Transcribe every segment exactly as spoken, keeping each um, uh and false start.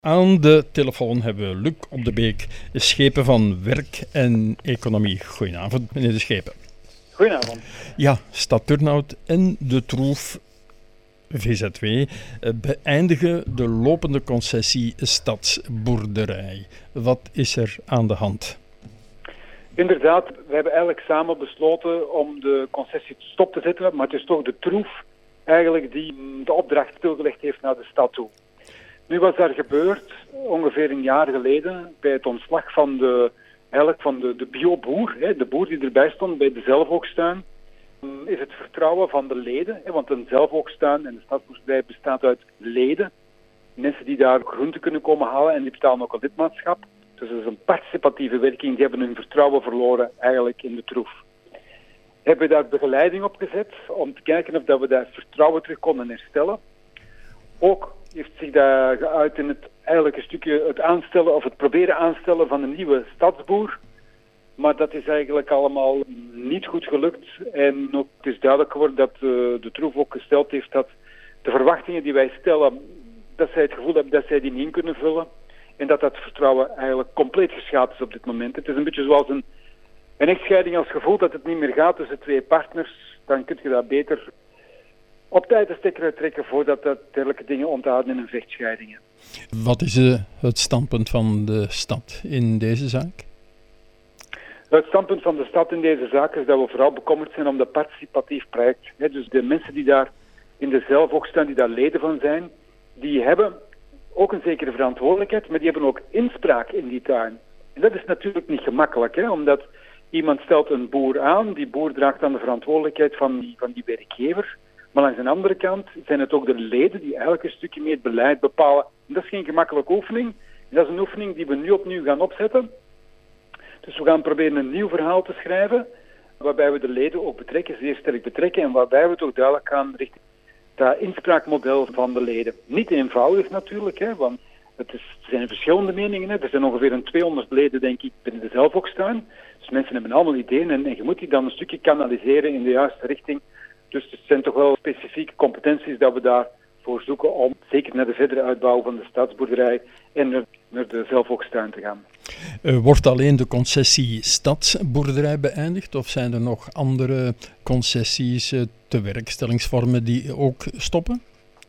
Aan de telefoon hebben we Luc Op de Beek, Schepen van Werk en Economie. Goedenavond, meneer De Schepen. Goedenavond. Ja, Stad Turnhout en De Troef, V Z W, beëindigen de lopende concessie Stadsboerderij. Wat is er aan de hand? Inderdaad, we hebben eigenlijk samen besloten om de concessie stop te zetten, maar het is toch De Troef eigenlijk die de opdracht stilgelegd heeft naar de stad toe. Nu was daar gebeurd, ongeveer een jaar geleden, bij het ontslag van de, eigenlijk van de, de bioboer, hè, de boer die erbij stond bij de zelfoogstuin, is het vertrouwen van de leden, hè, want een zelfoogstuin en de stadsboerderij bestaat uit leden, mensen die daar groenten kunnen komen halen en die betalen ook een lidmaatschap. Dus dat is een participatieve werking, die hebben hun vertrouwen verloren eigenlijk in De Troef. Hebben we daar begeleiding op gezet om te kijken of dat we dat vertrouwen terug konden herstellen. Ook heeft zich dat geuit in het eigenlijk een stukje het aanstellen of het proberen aanstellen van een nieuwe stadsboer. Maar dat is eigenlijk allemaal niet goed gelukt. En ook het is duidelijk geworden dat uh, De Troef ook gesteld heeft dat de verwachtingen die wij stellen, dat zij het gevoel hebben dat zij die niet in kunnen vullen. En dat dat vertrouwen eigenlijk compleet geschaad is op dit moment. Het is een beetje zoals een, een echtscheiding. Als gevoel dat het niet meer gaat tussen twee partners, dan kun je dat beter op tijd de stekker uittrekken voordat dat dergelijke dingen onthouden in een vechtscheiding. Wat is uh, het standpunt van de stad in deze zaak? Het standpunt van de stad in deze zaak is dat we vooral bekommerd zijn om dat participatief project. He, dus de mensen die daar in de zelfoogstuin, die daar leden van zijn, die hebben ook een zekere verantwoordelijkheid, maar die hebben ook inspraak in die tuin. En dat is natuurlijk niet gemakkelijk, hè, omdat iemand stelt een boer aan, die boer draagt dan de verantwoordelijkheid van die, van die werkgever. Maar langs de andere kant zijn het ook de leden die eigenlijk een stukje meer het beleid bepalen. En dat is geen gemakkelijke oefening. En dat is een oefening die we nu opnieuw gaan opzetten. Dus we gaan proberen een nieuw verhaal te schrijven, waarbij we de leden ook betrekken, zeer sterk betrekken, en waarbij we toch duidelijk gaan richting dat inspraakmodel van de leden. Niet eenvoudig natuurlijk, hè, want het is, er zijn verschillende meningen. Hè. Er zijn ongeveer een tweehonderd leden, denk ik, binnen de zelfoogstuin. Dus mensen hebben allemaal ideeën en, en je moet die dan een stukje kanaliseren in de juiste richting. Dus het zijn toch wel specifieke competenties dat we daarvoor zoeken om zeker naar de verdere uitbouw van de stadsboerderij en naar, naar de zelfoogstuin te gaan. Uh, wordt alleen de concessie stadsboerderij beëindigd of zijn er nog andere concessies, uh, tewerkstellingsvormen die ook stoppen?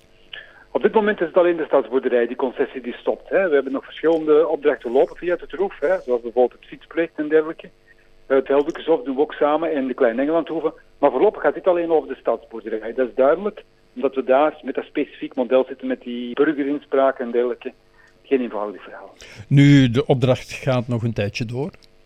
Op dit moment is het alleen de stadsboerderij, die concessie die stopt. Hè. We hebben nog verschillende opdrachten lopen via De Troef, hè, zoals bijvoorbeeld het fietsproject en dergelijke. Het Heldukenhof doen we ook samen en de Klein-Engelandhoeve. Maar voorlopig gaat dit alleen over de stadsboerderij. Dat is duidelijk, omdat we daar met dat specifiek model zitten met die burgerinspraak en dergelijke. Geen eenvoudig verhaal. Nu, de opdracht gaat nog een tijdje door?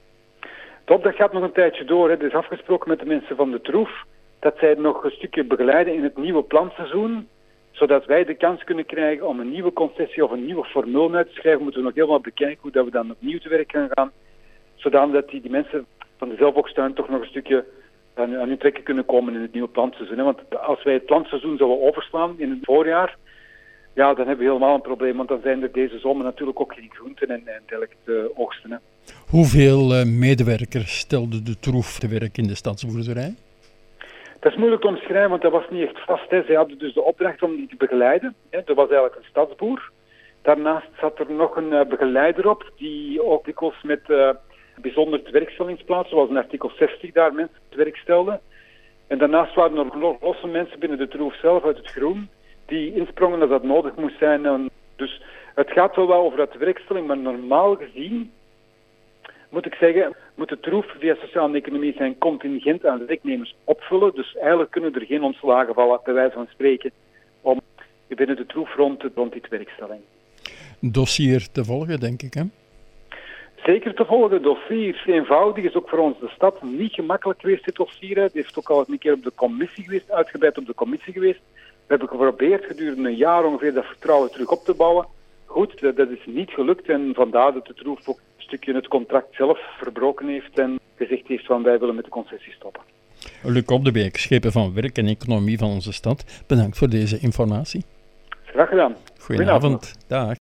De opdracht gaat nog een tijdje door. Hè. Het is afgesproken met de mensen van De Troef dat zij nog een stukje begeleiden in het nieuwe planseizoen, zodat wij de kans kunnen krijgen om een nieuwe concessie of een nieuwe formule uit te schrijven. Moeten we nog helemaal bekijken hoe dat we dan opnieuw te werk gaan gaan, zodat die, die mensen van de zelfoogstuin toch nog een stukje aan, aan hun trekken kunnen komen in het nieuwe plantseizoen. Hè. Want als wij het plantseizoen zouden overslaan in het voorjaar, ja, dan hebben we helemaal een probleem, want dan zijn er deze zomer natuurlijk ook geen groenten en, en dergelijke te oogsten. Hè. Hoeveel uh, medewerkers stelde De Troef te werk in de stadsboerderij? Dat is moeilijk te omschrijven, want dat was niet echt vast. Hè. Zij hadden dus de opdracht om die te begeleiden. Hè. Er was eigenlijk een stadsboer. Daarnaast zat er nog een uh, begeleider op, die ook dikwijls met uh, bijzonder tewerkstellingsplaats, zoals in artikel zestig daar mensen te werk stelden. En daarnaast waren er nog losse mensen binnen De Troef zelf uit het groen, die insprongen als dat nodig moest zijn. En dus het gaat wel wel over dat werkstelling, maar normaal gezien, moet ik zeggen, moet De Troef via sociale economie zijn contingent aan werknemers opvullen. Dus eigenlijk kunnen er geen ontslagen vallen, bij wijze van spreken, om binnen De Troef rond, rond die werkstelling. Dossier te volgen, denk ik, hè? Zeker te volgen. Dossier eenvoudig is ook voor ons de stad niet gemakkelijk geweest, dit dossier. Het heeft ook al een keer op de commissie geweest, uitgebreid op de commissie geweest. We hebben geprobeerd gedurende een jaar ongeveer dat vertrouwen terug op te bouwen. Goed, dat is niet gelukt en vandaar dat De Troef ook een stukje het contract zelf verbroken heeft en gezegd heeft van wij willen met de concessie stoppen. Luc Op de Beek, Schepen van Werk en Economie van onze stad. Bedankt voor deze informatie. Graag gedaan. Goedenavond. Dag.